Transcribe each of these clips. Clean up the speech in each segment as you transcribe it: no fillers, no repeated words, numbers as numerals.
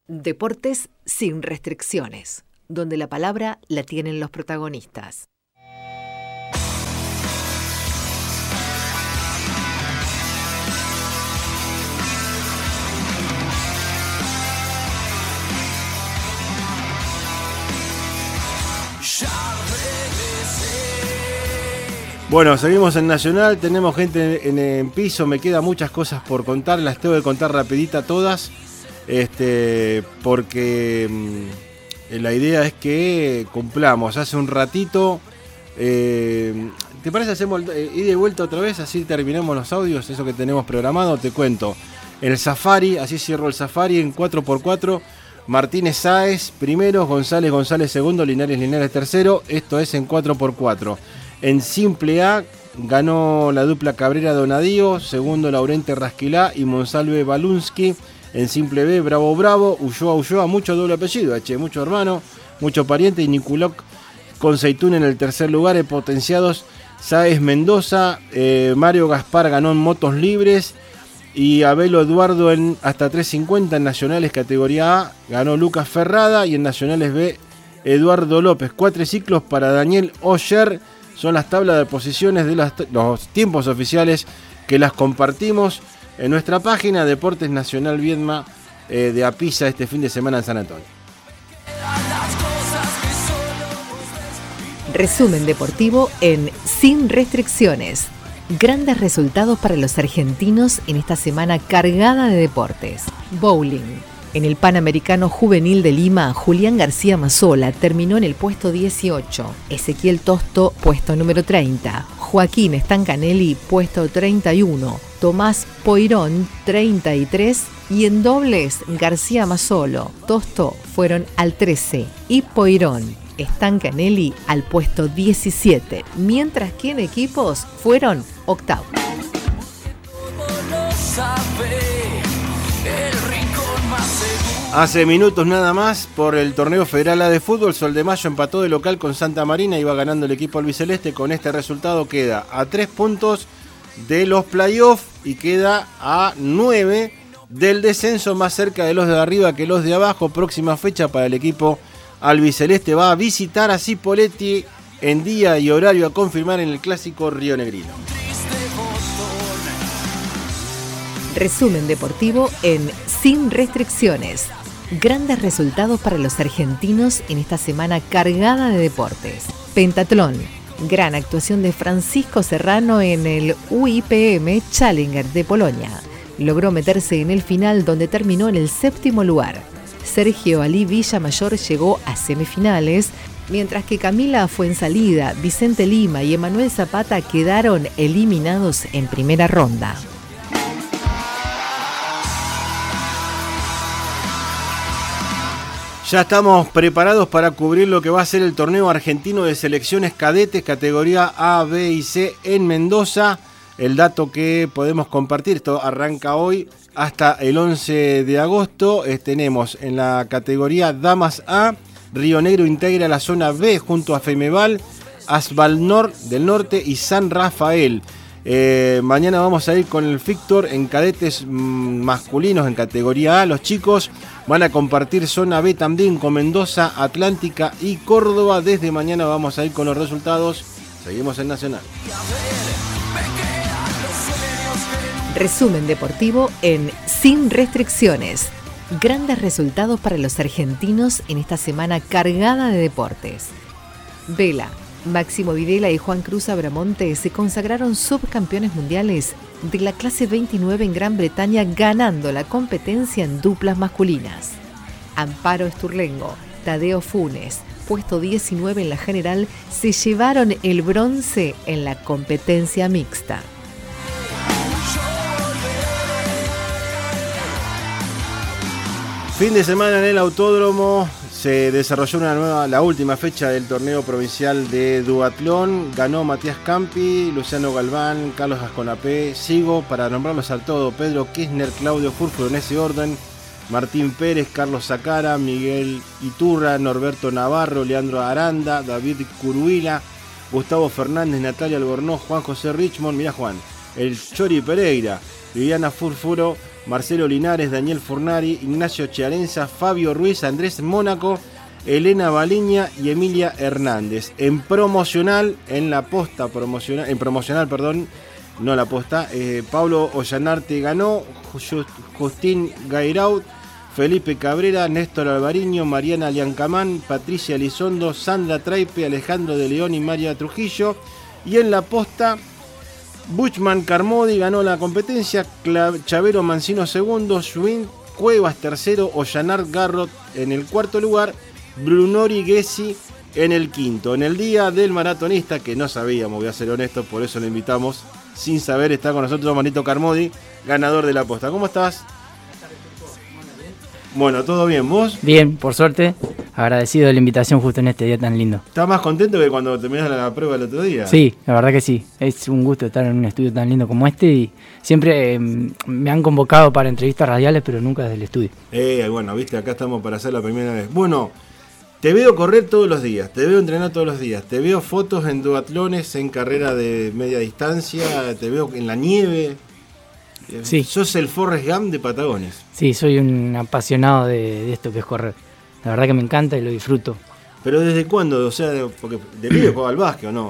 Deportes sin restricciones, donde la palabra la tienen los protagonistas. Bueno, seguimos en Nacional, tenemos gente en piso, me quedan muchas cosas por contar, las tengo que contar rapidita todas, porque la idea es que cumplamos. Hace un ratito, ¿te parece hacemos ida y vuelta otra vez? Así terminamos los audios, eso que tenemos programado, te cuento. El Safari, así cierro el Safari en 4x4, Martínez Sáez primero, González segundo, Linares tercero, esto es en 4x4. En Simple A ganó la dupla Cabrera-Donadío, segundo Laurente Rasquilá y Monsalve Balunsky. En Simple B, Bravo, Ulloa, mucho doble apellido, mucho hermano, mucho pariente, y Niculoc con Seitún en el tercer lugar. En potenciados, Sáez Mendoza, Mario Gaspar ganó en motos libres y Abelo Eduardo en hasta 350 en nacionales categoría A, ganó Lucas Ferrada, y en nacionales B, Eduardo López. 4 ciclos para Daniel Oyer. Son las tablas de posiciones de los tiempos oficiales que las compartimos en nuestra página Deportes Nacional Viedma de Apisa este fin de semana en San Antonio. Resumen deportivo en Sin Restricciones. Grandes resultados para los argentinos en esta semana cargada de deportes. Bowling. En el Panamericano Juvenil de Lima, Julián García Mazzola terminó en el puesto 18, Ezequiel Tosto, puesto número 30, Joaquín Stancanelli, puesto 31, Tomás Poirón, 33, y en dobles, García Mazzolo, Tosto fueron al 13 y Poirón, Stancanelli al puesto 17, mientras que en equipos fueron octavos. Hace minutos nada más, por el torneo federal A de fútbol, Sol de Mayo empató de local con Santa Marina, iba ganando el equipo albiceleste. Con este resultado queda a 3 puntos de los playoffs y queda a 9 del descenso, más cerca de los de arriba que los de abajo. Próxima fecha para el equipo albiceleste, va a visitar a Cipolletti en día y horario a confirmar en el clásico rionegrino. Resumen deportivo en Sin Restricciones. Grandes resultados para los argentinos en esta semana cargada de deportes. Pentatlón. Gran actuación de Francisco Serrano en el UIPM Challenger de Polonia. Logró meterse en el final, donde terminó en el 7º lugar. Sergio Ali Villamayor llegó a semifinales, mientras que Camila Fuensalida, Vicente Lima y Emanuel Zapata quedaron eliminados en primera ronda. Ya estamos preparados para cubrir lo que va a ser el torneo argentino de selecciones cadetes, categoría A, B y C en Mendoza. El dato que podemos compartir, esto arranca hoy hasta el 11 de agosto. Tenemos en la categoría Damas A, Río Negro integra la zona B junto a Femeval, Asvalnor del Norte y San Rafael. Mañana vamos a ir con el Fictor en cadetes masculinos en categoría A. Los chicos van a compartir zona B también con Mendoza, Atlántica y Córdoba. Desde mañana vamos a ir con los resultados. Seguimos en Nacional. Resumen deportivo en Sin Restricciones. Grandes resultados para los argentinos en esta semana cargada de deportes. Vela. Máximo Videla y Juan Cruz Abramonte se consagraron subcampeones mundiales de la clase 29 en Gran Bretaña, ganando la competencia en duplas masculinas. Amparo Esturlengo, Tadeo Funes, puesto 19 en la general, se llevaron el bronce en la competencia mixta. Fin de semana en el autódromo. Se desarrolló la última fecha del torneo provincial de duatlón. Ganó Matías Campi, Luciano Galván, Carlos Gasconapé, Sigo, para nombrarlos al todo, Pedro Kirchner, Claudio Furfuro en ese orden, Martín Pérez, Carlos Zacara, Miguel Iturra, Norberto Navarro, Leandro Aranda, David Curuila, Gustavo Fernández, Natalia Albornoz, Juan José Richmond, mirá Juan, el Chori Pereira, Viviana Furfuro, Marcelo Linares, Daniel Furnari, Ignacio Chiarenza, Fabio Ruiz, Andrés Mónaco, Elena Baliña y Emilia Hernández. En promocional, no la posta, Pablo Ollanarte ganó, Justín Gairaud, Felipe Cabrera, Néstor Alvariño, Mariana Liancamán, Patricia Elizondo, Sandra Traipe, Alejandro de León y María Trujillo. Y en la posta, Buchman Carmody ganó la competencia, Chavero Mancino segundo, Schwinn Cuevas tercero, Ollanart Garrot en el cuarto lugar, Brunori Gessi en el quinto. En el día del maratonista, que no sabíamos, voy a ser honesto, por eso lo invitamos, sin saber, está con nosotros Manito Carmody, ganador de la posta. ¿Cómo estás? Bueno, ¿todo bien? ¿Vos? Bien, por suerte, agradecido de la invitación justo en este día tan lindo. ¿Estás más contento que cuando terminaste la prueba el otro día? Sí, la verdad que sí. Es un gusto estar en un estudio tan lindo como este y siempre me han convocado para entrevistas radiales, pero nunca desde el estudio. Bueno, viste, acá estamos para hacer la primera vez. Bueno, te veo correr todos los días, te veo entrenar todos los días, te veo fotos en duatlones, en carrera de media distancia, te veo en la nieve. Sí. Sos el Forrest Gump de Patagones. Sí, soy un apasionado de esto que es correr. La verdad que me encanta y lo disfruto. ¿Pero desde cuándo? O sea, porque de pibe jugaba al básquet, ¿o no?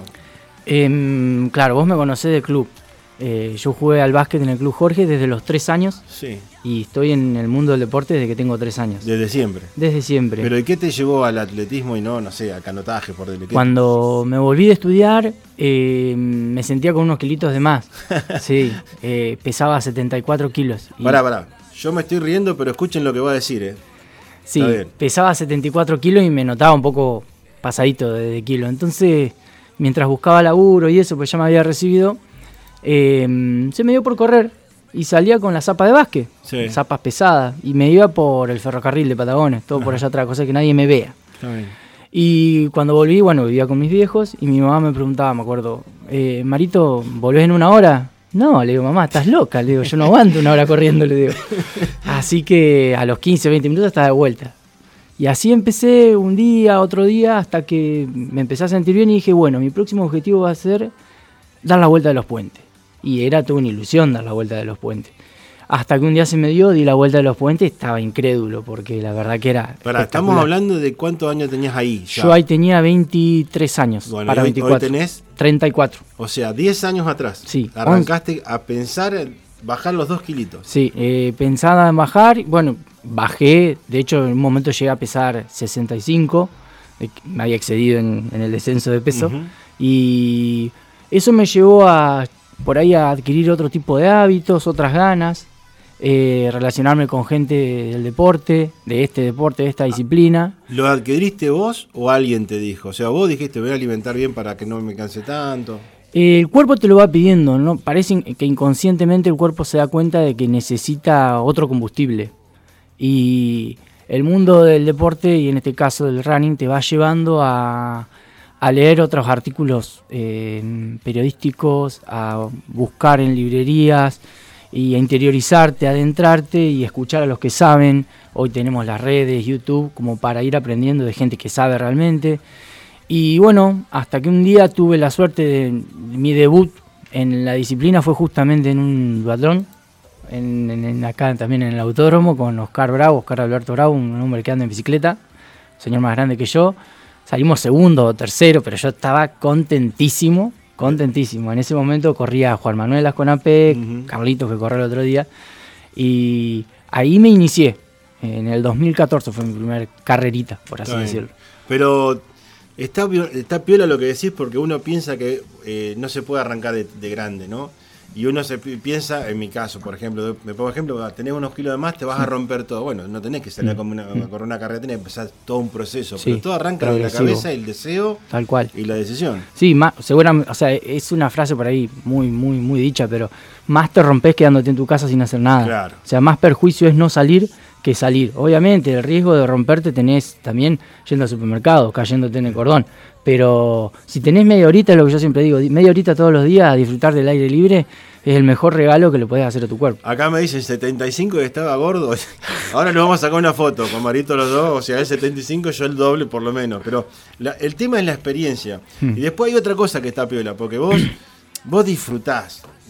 Claro, vos me conocés del club. Yo jugué al básquet en el Club Jorge desde los 3 años. Sí. Y estoy en el mundo del deporte desde que tengo 3 años. ¿Desde siempre? Desde siempre. ¿Pero y qué te llevó al atletismo y no sé, al canotaje? Por del Cuando me volví de estudiar, me sentía con unos kilitos de más. Sí, pesaba 74 kilos. Pará. Yo me estoy riendo, pero escuchen lo que va a decir, Sí, pesaba 74 kilos y me notaba un poco pasadito de kilo. Entonces, mientras buscaba laburo y eso, pues ya me había recibido, se me dio por correr y salía con la zapa de básquet, sí. Zapas pesadas, y me iba por el ferrocarril de Patagones, todo por allá atrás, cosa que nadie me vea. Está bien. Y cuando volví, bueno, vivía con mis viejos y mi mamá me preguntaba, me acuerdo, Marito, ¿volvés en 1 hora? No, le digo, mamá, estás loca, le digo, yo no aguanto 1 hora corriendo, le digo. Así que a los 15, 20 minutos estaba de vuelta. Y así empecé un día, otro día, hasta que me empecé a sentir bien y dije, bueno, mi próximo objetivo va a ser dar la vuelta de los puentes. Y era toda una ilusión dar la vuelta de los puentes. Hasta que un día se me dio, di la vuelta de los puentes, estaba incrédulo, porque la verdad que era estamos hablando de cuántos años tenías ahí. Ya. Yo ahí tenía 23 años, bueno, para 24. Hoy tenés 34. O sea, 10 años atrás. Sí. Arrancaste a pensar en bajar los 2 kilitos. Sí, pensaba en bajar, bueno, bajé, de hecho en un momento llegué a pesar 65, me había excedido en el descenso de peso, y eso me llevó por ahí a adquirir otro tipo de hábitos, otras ganas, relacionarme con gente del deporte, de esta disciplina. ¿Lo adquiriste vos o alguien te dijo? O sea, vos dijiste, voy a alimentar bien para que no me canse tanto. El cuerpo te lo va pidiendo, ¿no? Parece que inconscientemente el cuerpo se da cuenta de que necesita otro combustible. Y el mundo del deporte, y en este caso del running, te va llevando a leer otros artículos periodísticos, a buscar en librerías y a interiorizarte, a adentrarte y escuchar a los que saben. Hoy tenemos las redes, YouTube, como para ir aprendiendo de gente que sabe realmente. Y bueno, hasta que un día tuve la suerte de mi debut en la disciplina fue justamente en un duatlón, acá también en el autódromo, con Oscar Alberto Bravo, un hombre que anda en bicicleta, un señor más grande que yo. Salimos segundo o tercero, pero yo estaba contentísimo. En ese momento corría Juan Manuel Asconapé, Carlitos, que corrió el otro día, y ahí me inicié. En el 2014 fue mi primer carrerita, por así decirlo. Pero está piola lo que decís, porque uno piensa que no se puede arrancar de grande, ¿no? Y uno se piensa, en mi caso, por ejemplo, tenés unos kilos de más, te vas a romper todo. Bueno, no tenés que salir a correr una carrera, tenés que empezar todo un proceso. Sí, pero todo arranca de la cabeza, el deseo, tal cual, y la decisión. Sí, seguramente, o sea, es una frase por ahí muy, muy, muy dicha, pero más te rompés quedándote en tu casa sin hacer nada. Claro. O sea, más perjuicio es no salir que salir. Obviamente, el riesgo de romperte tenés también yendo al supermercado, cayéndote en el cordón. Pero si tenés media horita, es lo que yo siempre digo, media horita todos los días a disfrutar del aire libre, es el mejor regalo que le podés hacer a tu cuerpo. Acá me dicen 75 que estaba gordo. Ahora nos vamos a sacar una foto con Marito los dos. O sea, el 75, yo el doble por lo menos. Pero el tema es la experiencia. Y después hay otra cosa que está piola, porque vos disfrutás.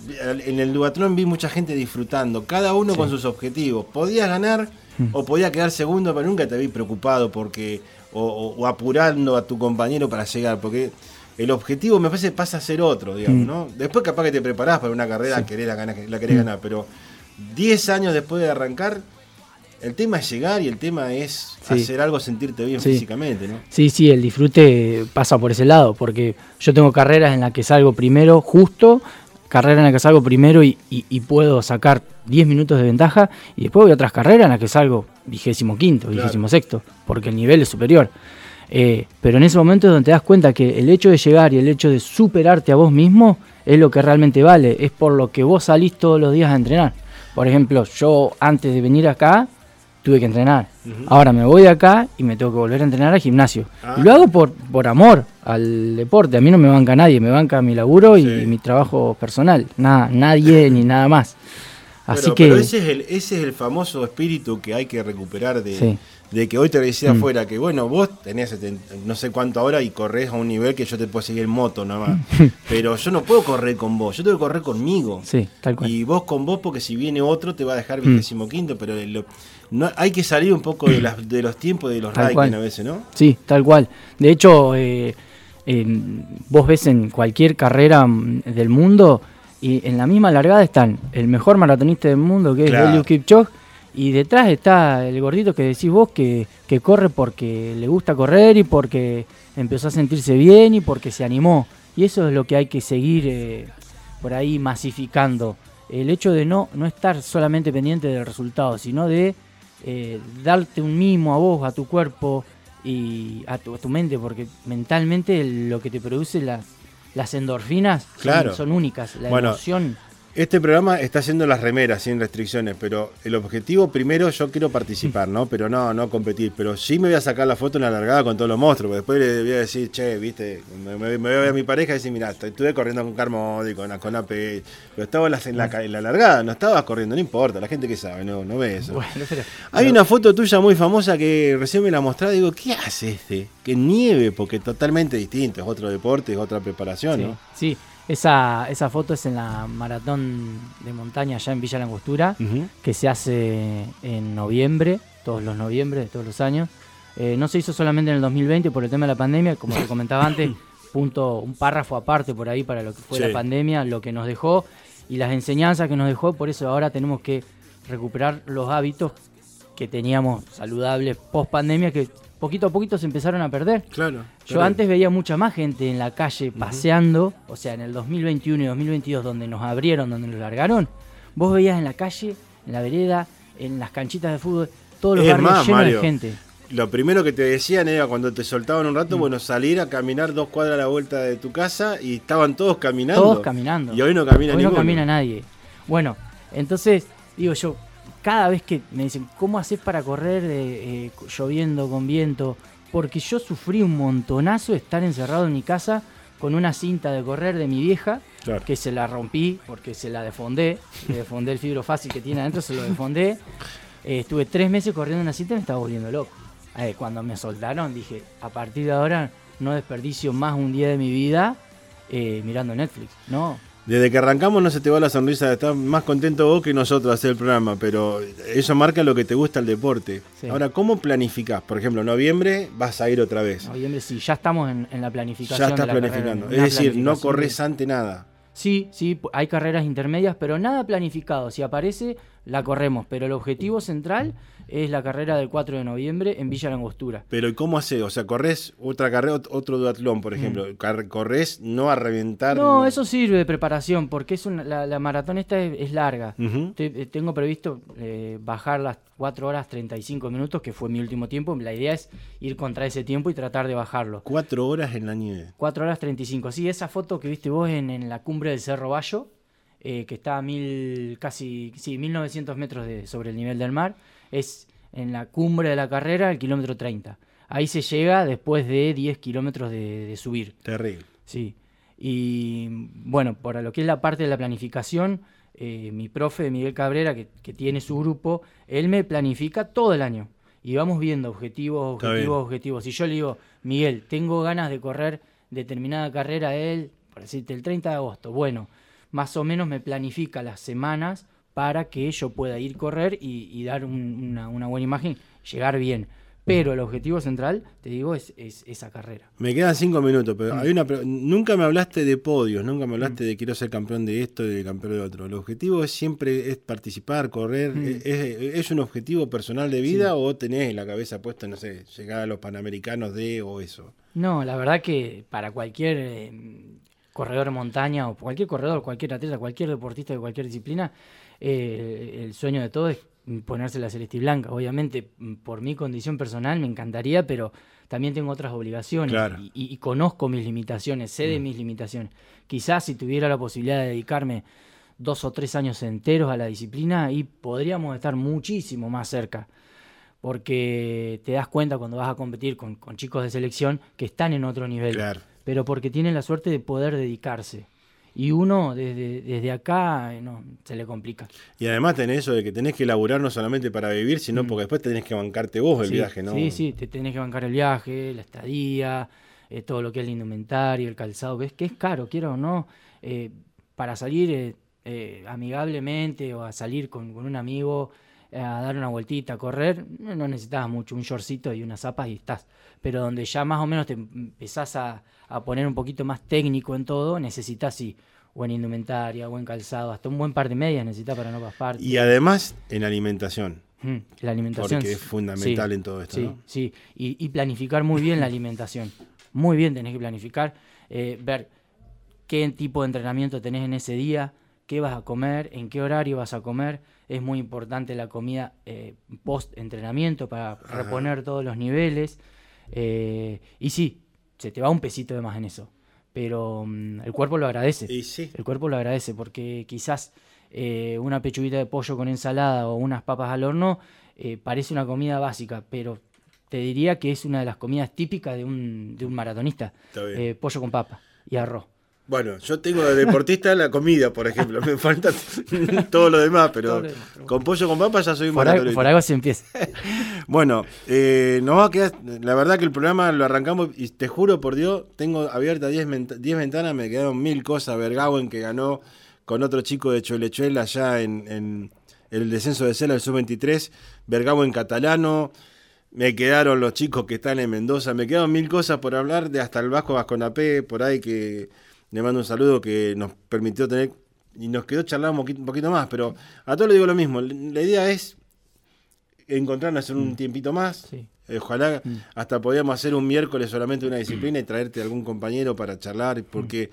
en el duatlón vi mucha gente disfrutando, cada uno con sus objetivos. Podías ganar o podías quedar segundo, pero nunca te vi preocupado porque o apurando a tu compañero para llegar, porque el objetivo me parece pasa a ser otro, digamos, ¿no? Después capaz que te preparás para una carrera, la querés ganar, pero 10 años después de arrancar, el tema es llegar y el tema es hacer algo, sentirte bien físicamente, ¿no? Sí, el disfrute pasa por ese lado, porque yo tengo carreras en las que salgo primero justo, carreras en las que salgo primero y puedo sacar 10 minutos de ventaja, y después voy a otras carreras en las que salgo 25º, 26º, porque el nivel es superior. Pero en ese momento es donde te das cuenta que el hecho de llegar y el hecho de superarte a vos mismo es lo que realmente vale, es por lo que vos salís todos los días a entrenar. Por ejemplo, yo antes de venir acá tuve que entrenar. Ahora me voy de acá y me tengo que volver a entrenar al gimnasio. Y lo hago por amor al deporte. A mí no me banca nadie, me banca mi laburo y mi trabajo personal. Nadie ni nada más. Así pero ese es el famoso espíritu que hay que recuperar de que hoy te decía afuera que bueno, vos tenés no sé cuánto ahora y corres a un nivel que yo te puedo seguir en moto nada más. Pero yo no puedo correr con vos, yo tengo que correr conmigo. Sí, tal cual. Y vos con vos, porque si viene otro te va a dejar 25º, pero no, hay que salir un poco de los tiempos de los Raikkonen a veces, ¿no? Sí, tal cual. De hecho, vos ves en cualquier carrera del mundo y en la misma largada están el mejor maratonista del mundo, que es Eliud Kipchoge, y detrás está el gordito que decís vos que corre porque le gusta correr y porque empezó a sentirse bien y porque se animó. Y eso es lo que hay que seguir por ahí masificando. El hecho de no estar solamente pendiente del resultado, sino de darte un mimo a vos, a tu cuerpo y a tu mente, porque mentalmente lo que te produce las endorfinas son únicas, la emoción. Este programa está haciendo las remeras sin restricciones, pero el objetivo primero yo quiero participar, ¿no? Pero no competir, pero sí me voy a sacar la foto en la largada con todos los monstruos, porque después le voy a decir, che, viste, me voy a ver a mi pareja y decir, mirá, estuve corriendo con Carmody, con AP, pero estaba en la largada, no estabas corriendo, no importa, la gente que sabe, no ve eso. Bueno, hay una foto tuya muy famosa que recién me la mostraba, digo, ¿qué hace este? Que nieve, porque totalmente distinto, es otro deporte, es otra preparación, ¿no? Sí. Esa foto es en la maratón de montaña allá en Villa La Angostura, que se hace en noviembre, todos los noviembres de todos los años. No se hizo solamente en el 2020 por el tema de la pandemia, como te comentaba antes, un párrafo aparte por ahí para lo que fue la pandemia, lo que nos dejó y las enseñanzas que nos dejó. Por eso ahora tenemos que recuperar los hábitos que teníamos saludables post pandemia, que poquito a poquito se empezaron a perder. Claro. Yo antes veía mucha más gente en la calle paseando, o sea, en el 2021 y 2022, donde nos abrieron, donde nos largaron, vos veías en la calle, en la vereda, en las canchitas de fútbol, todos los barrios llenos de gente. Lo primero que te decían era cuando te soltaban un rato, bueno, salir a caminar 2 cuadras a la vuelta de tu casa y estaban todos caminando. Todos caminando. Y hoy no camina ninguno. Hoy no camina nadie. Bueno, entonces, digo yo, cada vez que me dicen, ¿cómo haces para correr lloviendo, con viento? Porque yo sufrí un montonazo de estar encerrado en mi casa con una cinta de correr de mi vieja, que se la rompí porque se la defondé, le defondé el fibro fácil que tiene adentro, se lo defondé. Estuve 3 meses corriendo una cinta y me estaba volviendo loco. Cuando me soltaron dije, a partir de ahora no desperdicio más un día de mi vida mirando Netflix, ¿no? Desde que arrancamos no se te va la sonrisa, estás más contento vos que nosotros de hacer el programa, pero eso marca lo que te gusta el deporte. Sí. Ahora, ¿cómo planificás? Por ejemplo, en noviembre vas a ir otra vez. Noviembre sí, ya estamos en la planificación. Ya estás planificando, es decir, no corres ante nada. Sí, hay carreras intermedias, pero nada planificado. Si aparece, la corremos, pero el objetivo central es la carrera del 4 de noviembre en Villa La Angostura. Pero ¿y cómo haces? O sea, ¿corres otra carrera, otro duatlón, por ejemplo? ¿Corres no a reventar? No, eso sirve de preparación, porque la maratón esta es larga. Tengo previsto bajar las 4 horas 35 minutos, que fue mi último tiempo. La idea es ir contra ese tiempo y tratar de bajarlo. 4 horas en la nieve. 4 horas 35. Sí, esa foto que viste vos en la cumbre del Cerro Bayo, que está a 1900 metros sobre el nivel del mar, es en la cumbre de la carrera, el kilómetro 30. Ahí se llega después de 10 kilómetros de subir. Terrible. Sí. Y bueno, para lo que es la parte de la planificación, mi profe Miguel Cabrera, que tiene su grupo, él me planifica todo el año. Y vamos viendo objetivos. Si yo le digo, Miguel, tengo ganas de correr determinada carrera, por decirte, el 30 de agosto. Bueno, más o menos me planifica las semanas para que yo pueda ir correr y dar una buena imagen, llegar bien. Pero el objetivo central, te digo, es esa carrera. Me quedan 5 minutos, pero nunca me hablaste de podios, nunca me hablaste de quiero ser campeón de esto y de campeón de otro. El objetivo siempre es participar, correr. ¿Es un objetivo personal de vida o tenés en la cabeza puesta, no sé, llegar a los Panamericanos o eso? No, la verdad que para cualquier corredor de montaña o cualquier corredor, cualquier atleta, cualquier deportista de cualquier disciplina, el sueño de todo es ponerse la celeste y blanca. Obviamente, por mi condición personal me encantaría, pero también tengo otras obligaciones. Claro. Y conozco mis limitaciones, sé de mis limitaciones. Quizás si tuviera la posibilidad de dedicarme 2 o 3 años enteros a la disciplina, y podríamos estar muchísimo más cerca, porque te das cuenta cuando vas a competir con chicos de selección que están en otro nivel, Claro. pero porque tienen la suerte de poder dedicarse. Y uno desde acá no se le complica. Y además tenés eso de que tenés que laburar no solamente para vivir, sino porque después tenés que bancarte vos el viaje, ¿no? Sí, te tenés que bancar el viaje, la estadía, todo lo que es la indumentaria, el calzado, que es caro, quiero o no. Para salir amigablemente o a salir con un amigo a dar una vueltita, a correr, no necesitas mucho, un shortcito y unas zapas y estás. Pero donde ya más o menos te empezás a poner un poquito más técnico en todo, necesitas buena indumentaria, buen calzado, hasta un buen par de medias necesitas para no pasar. Y además en alimentación. La alimentación. Porque es fundamental en todo esto, ¿no? Sí, y planificar muy bien la alimentación. Muy bien tenés que planificar, ver qué tipo de entrenamiento tenés en ese día, qué vas a comer, en qué horario vas a comer. Es muy importante la comida post-entrenamiento para reponer todos los niveles. Y sí, se te va un pesito de más en eso, pero el cuerpo lo agradece. Y sí. El cuerpo lo agradece porque quizás una pechuguita de pollo con ensalada o unas papas al horno parece una comida básica, pero te diría que es una de las comidas típicas de un maratonista. Pollo con papa y arroz. Bueno, yo tengo de deportista la comida, por ejemplo. Me falta todo lo demás, pero con pollo con papa ya soy un maratonista. Por algo se empieza. Bueno, nos va a quedar. La verdad que el programa lo arrancamos y te juro por Dios, tengo abiertas 10 ventanas, me quedaron 1000 cosas. Bergauen, que ganó con otro chico de Cholechuel allá en el descenso de Cela, el sub-23. Bergauen catalano. Me quedaron los chicos que están en Mendoza. Me quedaron 1000 cosas por hablar, de hasta el Vasco Vasconapé, por ahí, que le mando un saludo, que nos permitió tener, y nos quedó charlar un poquito más, pero a todos les digo lo mismo. La idea es encontrarnos en un tiempito más. Sí. Ojalá hasta podíamos hacer un miércoles solamente una disciplina y traerte algún compañero para charlar, porque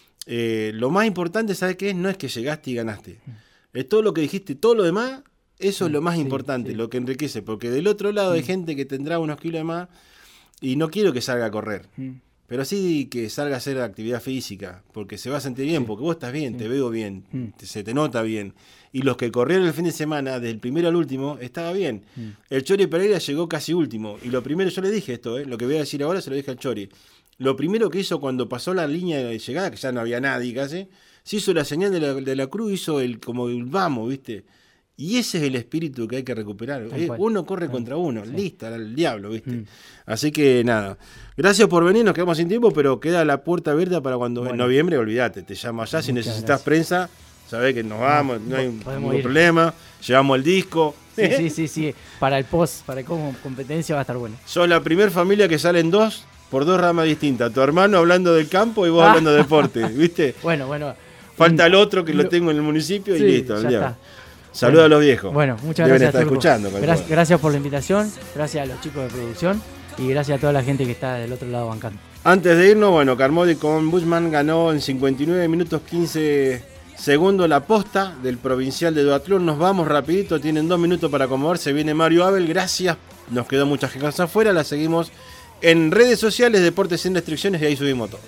lo más importante, ¿sabes qué es? No es que llegaste y ganaste. Es todo lo que dijiste, todo lo demás, eso es lo más importante, lo que enriquece, porque del otro lado hay gente que tendrá unos kilos de más y no quiero que salga a correr. Pero sí que salga a hacer actividad física, porque se va a sentir bien, porque vos estás bien, te veo bien, se te nota bien. Y los que corrieron el fin de semana, del primero al último, estaba bien. El Chori Pereira llegó casi último. Y lo primero, yo le dije esto, lo que voy a decir ahora se lo dije al Chori. Lo primero que hizo cuando pasó la línea de llegada, que ya no había nadie casi, se hizo la señal de la cruz, hizo como el vamos, ¿viste? Y ese es el espíritu que hay que recuperar. Uno corre contra uno, listo, al diablo, ¿viste? Así que nada. Gracias por venir, nos quedamos sin tiempo, pero queda la puerta abierta para cuando en noviembre, olvídate, te llamo allá. Si necesitas prensa, sabés que nos vamos, no hay ningún problema. Llevamos el disco. Sí. Para el post, para como competencia va a estar bueno. Sos la primer familia que salen por dos ramas distintas. Tu hermano hablando del campo y vos hablando de deporte, ¿viste? Bueno. Falta el otro que lo tengo en el municipio y listo, ya está. Saludos a los viejos. Bueno, muchas Deben gracias. Estar escuchando. Gracias por la invitación, gracias a los chicos de producción y gracias a toda la gente que está del otro lado bancando. Antes de irnos, Carmody con Bushman ganó en 59 minutos 15 segundos la posta del provincial de duatlón. Nos vamos rapidito, tienen 2 minutos para acomodarse. Viene Mario Abel, gracias. Nos quedó muchas cosas afuera, la seguimos en redes sociales, Deportes Sin Restricciones, y ahí subimos todo.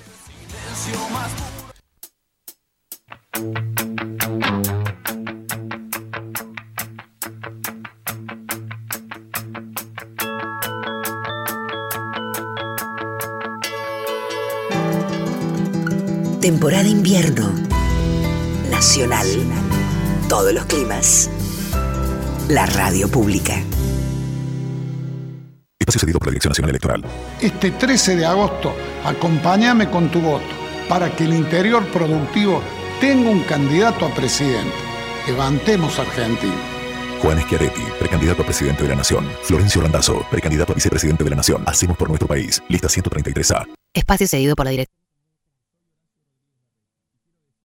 Temporada invierno. Nacional. Todos los climas. La radio pública. Espacio cedido por la Dirección Nacional Electoral. Este 13 de agosto, acompáñame con tu voto para que el interior productivo tengo un candidato a presidente. Levantemos Argentina. Juan Schiaretti, precandidato a presidente de la Nación. Florencio Randazzo, precandidato a vicepresidente de la Nación. Hacemos por nuestro país. Lista 133A. Espacio cedido por la dirección.